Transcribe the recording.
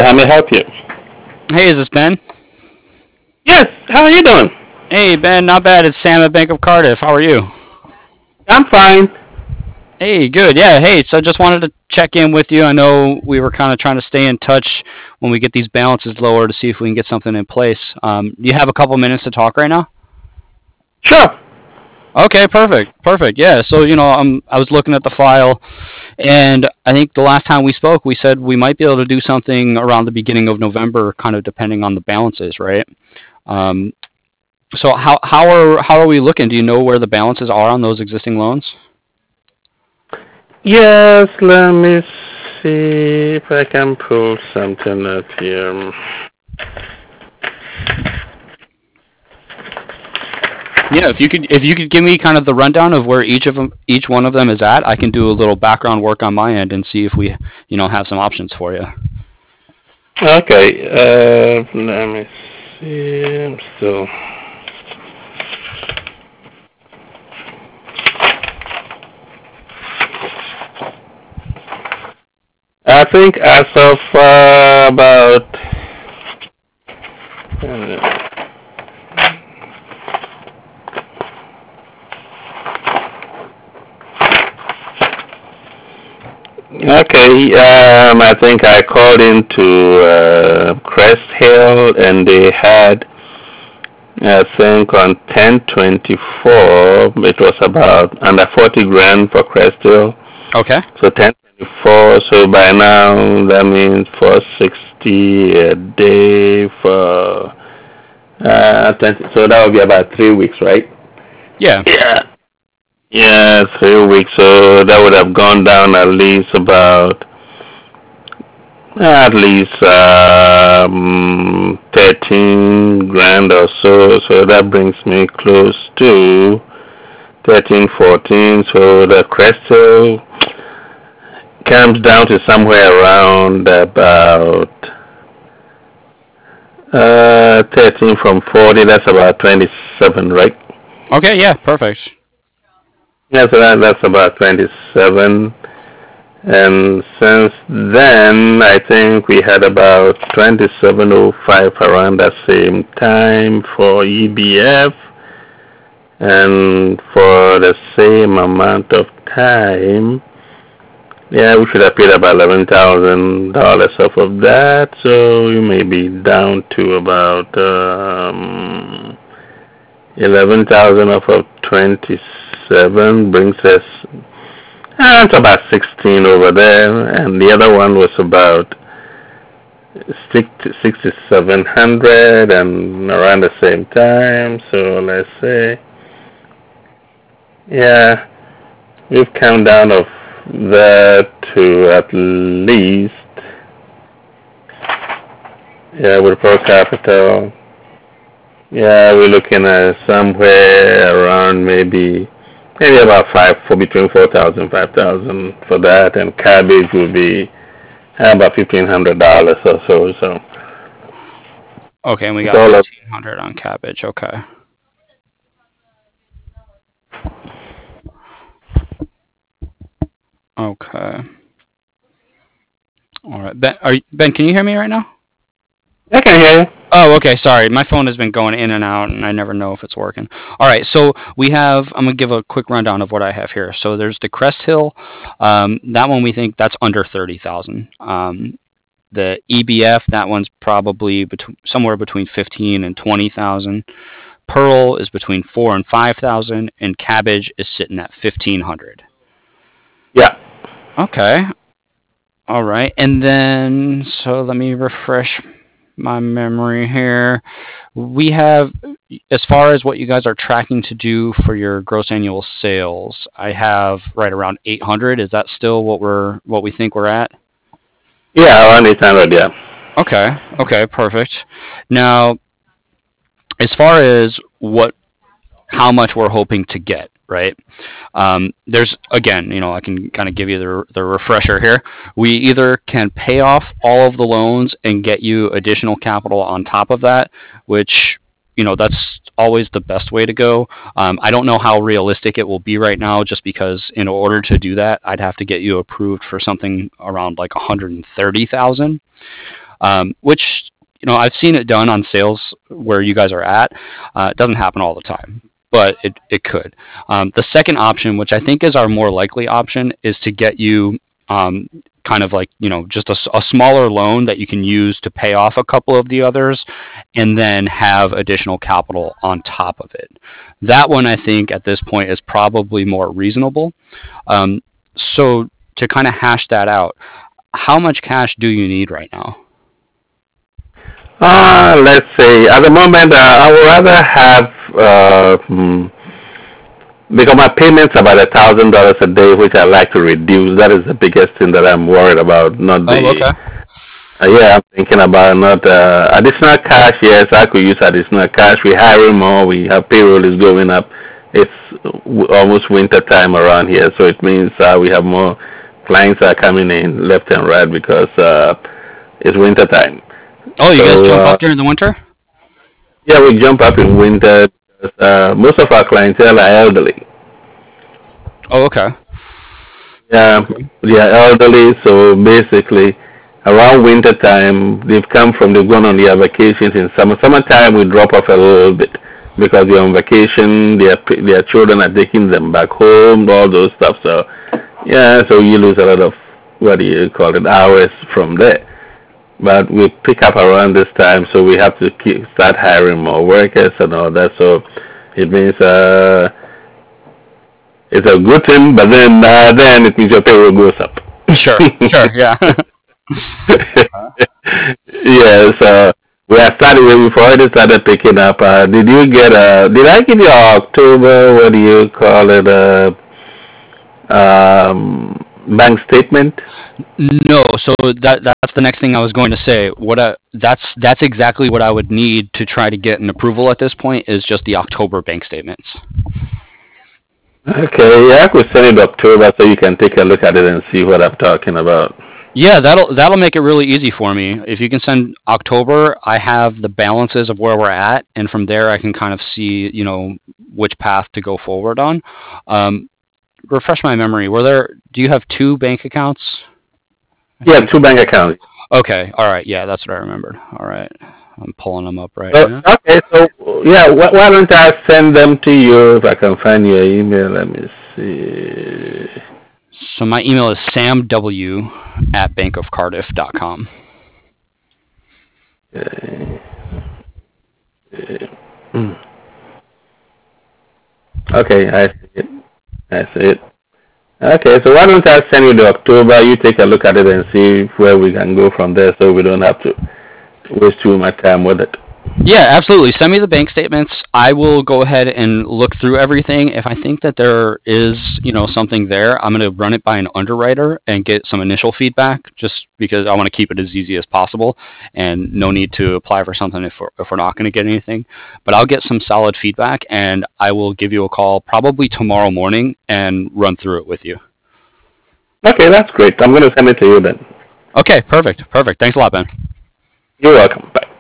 How may I help you? Hey, is this Ben? Yes. How are you doing? Hey, Ben, not bad. It's Sam at Bank of Cardiff. How are you? I'm fine. Hey, good. Yeah, hey, so just wanted to check in with you. I know we were kind of trying to stay in touch when we get these balances lower to see if we can get something in place. You have a couple minutes to talk right now? Sure. Okay, perfect. Perfect. Yeah, so, I was looking at the file, and I think the last time we spoke, we said we might be able to do something around the beginning of November, kind of depending on the balances, right? Um, so how are we looking? Do you know where the balances are on those existing loans? Yes. Let me see if I can pull something up here. Yeah, if you could give me kind of the rundown of where each one of them is at, I can do a little background work on my end and see if we, have some options for you. Okay. Let me see. I'm still. I think as of about. Okay. I think I called into Crest Hill, and they had, I think, on 10/24, it was about under 40 grand for Crest Hill. Okay. So 10/24. So by now that means 460 a day for 20. So that would be about 3 weeks, right? Yeah. Yeah. Yeah, 3 weeks. So that would have gone down at least 13 grand or so. So that brings me close to 13, 14. So the crystal comes down to somewhere around about 13 from 40. That's about 27, right? Okay. Yeah. Perfect. Yeah, so that's about 27. And since then, I think we had about 2705 around the same time for EBF, and for the same amount of time, yeah, we should have paid about $11,000 off of that. So we may be down to about 11,000 off of 27 brings us to about 16 over there, and the other one was about 6,700 and around the same time. So let's say, yeah, we've come down of that to at least, yeah, with Pro Capital, yeah, we're looking at somewhere around maybe about five, for between 4,000 5,000 for that, and cabbage would be about $1,500 or so. So Okay, and we it's got all up. 1,500 on cabbage. Okay. Okay. All right. Ben, can you hear me right now? I can hear you. Oh, okay. Sorry, my phone has been going in and out, and I never know if it's working. All right, so we have. I'm gonna give a quick rundown of what I have here. So there's the Crest Hill. That one we think that's under 30,000. The EBF, that one's probably somewhere between 15 and 20,000. Pearl is between 4 and 5,000, and Cabbage is sitting at 1,500. Yeah. Okay. All right, and then so let me refresh my memory here. We have, as far as what you guys are tracking to do for your gross annual sales, I have right around 800. Is that still what we think we're at? Yeah, around 800. Yeah. Okay. Okay. Perfect. Now, as far as how much we're hoping to get, right? There's again, I can kind of give you the refresher here. We either can pay off all of the loans and get you additional capital on top of that, which that's always the best way to go. I don't know how realistic it will be right now, just because in order to do that, I'd have to get you approved for something around like 130,000. which I've seen it done on sales where you guys are at. It doesn't happen all the time, but it could. The second option, which I think is our more likely option, is to get you kind of like just a smaller loan that you can use to pay off a couple of the others, and then have additional capital on top of it. That one, I think, at this point is probably more reasonable. So to kind of hash that out, how much cash do you need right now? Let's say at the moment, I would rather have because my payments about $1,000 a day, which I like to reduce. That is the biggest thing that I'm worried about. Not the. Oh, okay. Yeah, I'm thinking about not additional cash. Yes, I could use additional cash. We hiring more. We have payroll is going up. It's almost winter time around here, so it means we have more clients are coming in left and right because it's winter time. Oh, you guys So jump up during the winter? yeah, we jump up in winter. Because, most of our clientele are elderly. Oh, okay. Yeah, they are elderly, so basically around winter time they've gone on their vacations in summer. Summertime we drop off a little bit because they're on vacation. Their children are taking them back home, all those stuff. So yeah, so you lose a lot of what do you call it hours from there. But we pick up around this time, so we have to start hiring more workers and all that. So it means it's a good thing, but then it means your payroll goes up. Sure, sure, yeah. Yes, we are starting. We've already started picking up. Did you get a? Did I give you October? What do you call it? Bank statement. No, so that's the next thing I was going to say. That's exactly what I would need to try to get an approval at this point is just the October bank statements. Okay, yeah, I could send it October so you can take a look at it and see what I'm talking about. Yeah, that'll make it really easy for me. If you can send October, I have the balances of where we're at, and from there I can kind of see, which path to go forward on. Refresh my memory. Do you have two bank accounts? Yeah, two bank accounts. Okay, all right. Yeah, that's what I remembered. All right. I'm pulling them up right So, now. okay, so yeah, why don't I send them to you if I can find your email? Let me see. So my email is samw@bankofcardiff.com. Okay, I see it. I see it. Okay, so why don't I send you the October? You take a look at it and see where we can go from there, so we don't have to waste too much time with it. Yeah, absolutely. Send me the bank statements. I will go ahead and look through everything. If I think that there is, something there, I'm going to run it by an underwriter and get some initial feedback just because I want to keep it as easy as possible and no need to apply for something if we're not going to get anything. But I'll get some solid feedback and I will give you a call probably tomorrow morning and run through it with you. Okay, that's great. I'm going to send it to you then. Okay, perfect. Thanks a lot, Ben. You're welcome. Bye.